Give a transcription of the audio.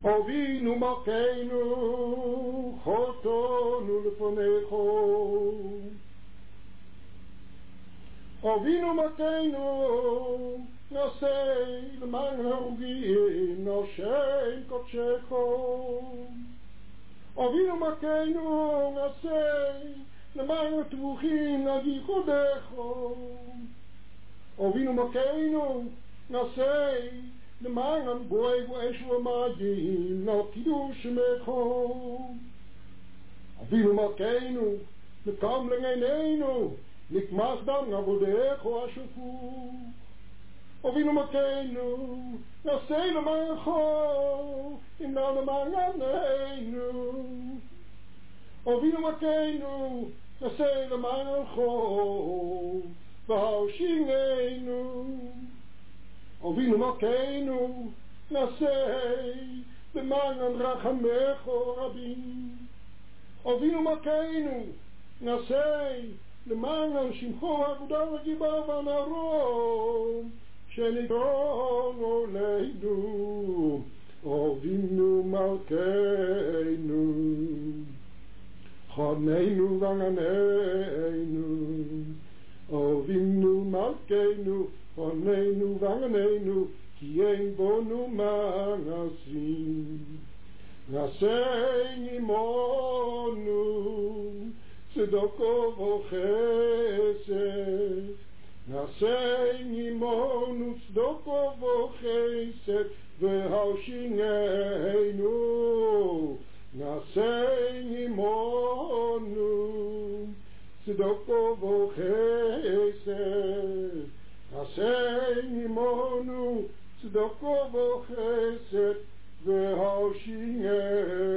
Avinu Malkeinu, Chotonu Lefonecho. Avinu Malkeinu, Nasei L'man Harugim, Noshem Kodshecho. Avinu Malkeinu, Nasei L'man Tvuchim, Nagichodecho. Avinu Malkeinu, Nasei למען בואי ואשו המאדים נקידוש שמחו אבינו מלכנו נקם לעינינו נקמח דם עבודך השפוך אבינו מלכנו נעשה למענך אם לא למען עמנו אבינו מלכנו נעשה למענך והושיענו אבינו מלכנו נעשה למען רחמך רבים אבינו מלכנו נעשה למען שמך עבודה וגיבה ונרום שניתנו לנו אבינו מלכנו חננו ועננו אבינו מלכנו חננו ועננו כי אין בנו מעשים נעשה עמנו צדקו וחסד נעשה עמנו צדקו וחסד והושיענו נעשה עמנו צדקו וחסד נעשה עמנו צדקו וחסד והושיענו